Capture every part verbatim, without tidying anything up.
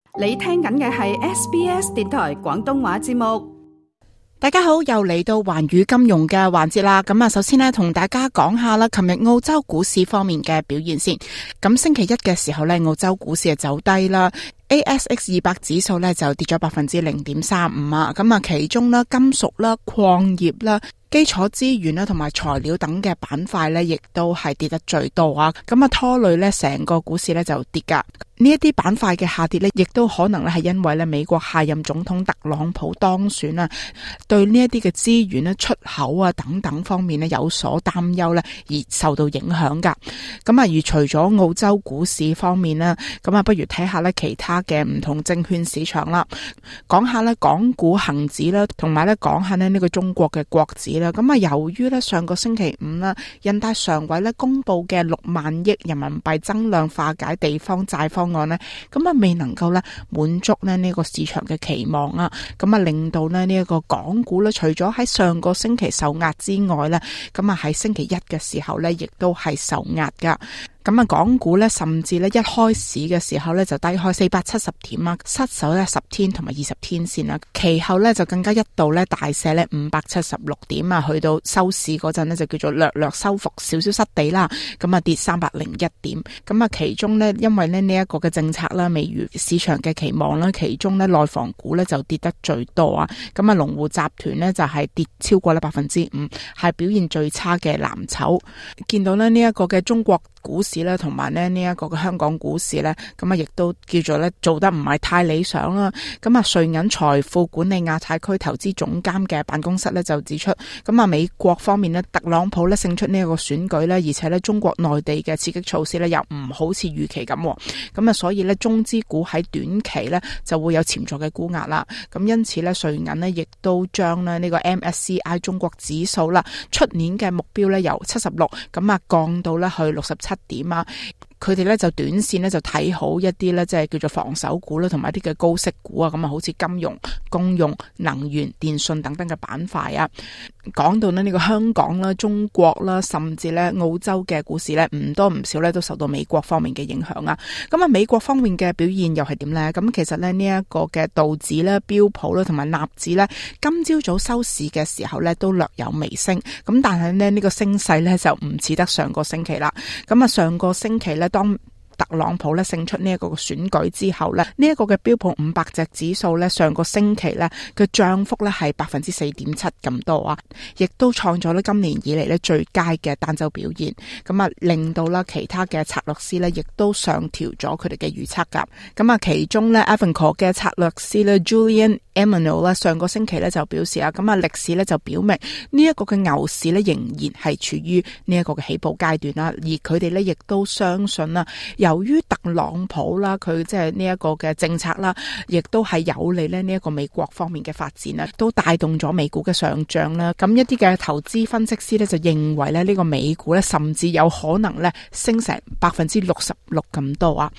你聽緊嘅係 S B S 電台廣東話節目。 大家好，又嚟到環宇金融嘅環節啦。咁啊，首先呢，同大家講下啦，琴日澳洲股市方面嘅表現先。咁星期一嘅時候呢，澳洲股市係走低啦。A S X 二百指數咧就跌咗百分之零點三五啊，咁啊其中咧金屬啦、礦業啦、基礎資源啦同埋材料等嘅板塊咧，亦都係跌得最多啊，咁啊拖累咧成個股市咧就跌噶。呢一啲板塊嘅下跌咧，亦都可能咧係因為咧美國下任總統特朗普當選啊，對呢一啲嘅資源咧出口啊等等方面咧有所擔憂咧而受到影響噶。咁啊，而除咗澳洲股市方面咧，咁啊不如睇下咧其他嘅唔同證券市場啦，講下咧港股恒指啦，同埋咧講下咧呢個中國嘅國指啦。咁啊，由於咧上個星期五啦，人大常委咧公布嘅六萬億人民幣增量化解地方債方案咧，咁啊未能夠咧滿足咧呢個市場嘅期望啊，咁啊令到咧呢一個港股咧，除咗喺上個星期受壓之外咧，咁啊喺星期一嘅時候咧，亦都係受壓噶。咁啊，港股咧，甚至咧一開市嘅時候咧就低開四百七十點啊，失守咧十天同埋二十天線啦。其後咧就更加一度咧大瀉咧五百七十六點啊，去到收市嗰陣咧就叫做略略收復少少失地啦。咁啊跌三百零一點。咁啊其中咧因為咧呢一個嘅政策啦未如市場嘅期望啦，其中咧內房股咧就跌得最多啊。咁啊龍湖集團咧就係跌超過咧百分之五，係表現最差嘅藍籌。見到咧呢一個嘅中國股市咧，同埋咧呢一個嘅香港股市咧，咁啊亦都叫做咧做得唔係太理想啦。咁啊瑞銀財富管理亞太區投資總監嘅辦公室咧就指出，咁啊美國方面咧特朗普咧勝出呢一個選舉咧，而且咧中國內地嘅刺激措施咧又唔好似預期咁，咁啊所以咧中資股喺短期咧就會有潛在嘅沽壓啦。咁因此咧瑞銀咧亦都將咧呢個 M S C I 中國指數啦出年嘅目標咧由七十六咁啊降到咧去六十七點啊。佢哋咧就短線咧就睇好一啲咧，即係叫做防守股啦，同埋一啲嘅高息股啊，咁啊好似金融、公用、能源、電信等等嘅板塊啊。講到呢呢個香港啦、中國啦，甚至咧澳洲嘅股市咧，唔多唔少咧都受到美國方面嘅影響啊。咁啊，美國方面嘅表現又係點咧？咁其實咧呢一個嘅道指咧、標普啦同埋納指咧，今朝早收市嘅時候咧都略有微升，咁但係咧呢個升勢咧就唔似得上個星期啦。咁啊上個星期咧，當特朗普咧勝出呢一個選舉之後咧，呢一個嘅標普五百隻指數咧，上個星期咧嘅漲幅咧係百分之四點七咁多啊，亦都創咗咧今年以嚟咧最佳嘅單周表現。咁啊，令到啦其他嘅策略師咧，亦都上調咗佢哋嘅預測噶。咁啊，其中咧 Avancore 嘅策略師咧 Julian Emanuel 啦，上個星期咧就表示啊，咁啊歷史咧就表明呢一個嘅牛市咧仍然係處於呢一個嘅起步階段啦，而佢哋咧亦都相信啦，由於特朗普啦，佢即係呢一個嘅政策啦，亦都係有利咧呢一個美國方面嘅發展啦，都帶動咗美股嘅上漲啦。咁一啲嘅投資分析師咧就認為咧呢個美股咧甚至有可能咧升成百分之六十六咁多啊！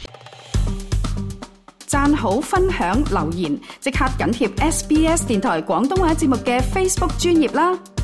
讚好、分享、留言，即刻緊貼 S B S 電台廣東話節目嘅 Facebook 專頁啦！